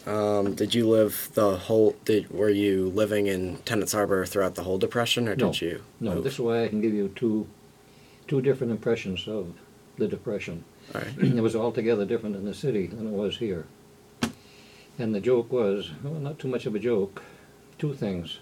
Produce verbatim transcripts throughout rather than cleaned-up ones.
Um, did you live the whole, did, were you living in Tennant's Harbor throughout the whole Depression, or No. did you No, move? this is why I can give you two, two different impressions of the Depression. All right. It was altogether different in the city than it was here. And the joke was, well, not too much of a joke, two things.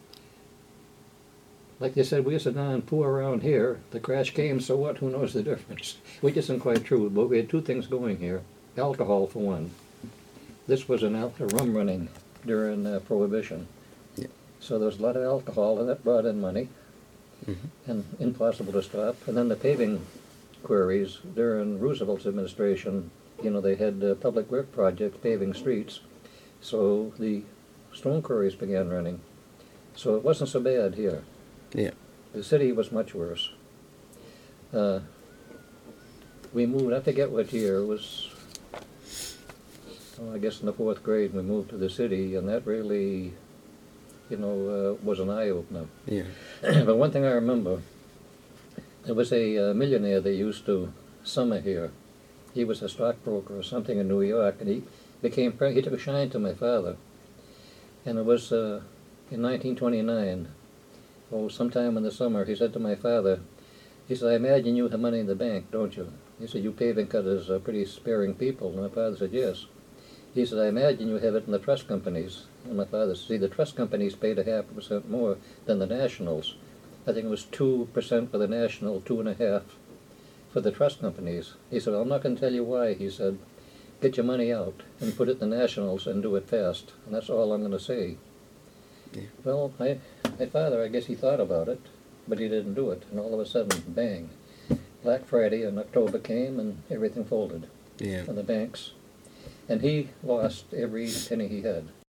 Like they said, we used to down and poor around here. The crash came, so what? Who knows the difference? Which isn't quite true, but we had two things going here. Alcohol, for one. This was an al- a rum running during uh, Prohibition. Yeah. So there was a lot of alcohol, and that brought in money, Mm-hmm. and impossible to stop. And then the paving queries during Roosevelt's administration, you know, they had uh, public work projects paving streets, so the stone quarries began running. So it wasn't so bad here. Yeah. The city was much worse. Uh, we moved, I forget what year, it was, oh, I guess in the fourth grade we moved to the city, and that really, you know, uh, was an eye-opener. Yeah. But one thing I remember, there was a uh, millionaire that used to summer here. He was a stockbroker or something in New York, and he became, pre- he took a shine to my father. And it was uh, in nineteen twenty-nine, oh, sometime in the summer, he said to my father, he said, I imagine you have money in the bank, don't you? He said, you paving cutters are pretty sparing people. And my father said, yes. He said, I imagine you have it in the trust companies. And my father said, see, the trust companies paid a half a percent more than the nationals. I think it was two percent for the national, two and a half for the trust companies. He said, I'm not going to tell you why. He said, get your money out and put it in the nationals and do it fast. And that's all I'm going to say. Yeah. Well, I, my father, I guess he thought about it, but he didn't do it. And all of a sudden, bang, Black Friday in October came and everything folded Yeah. in the banks. And he lost every penny he had.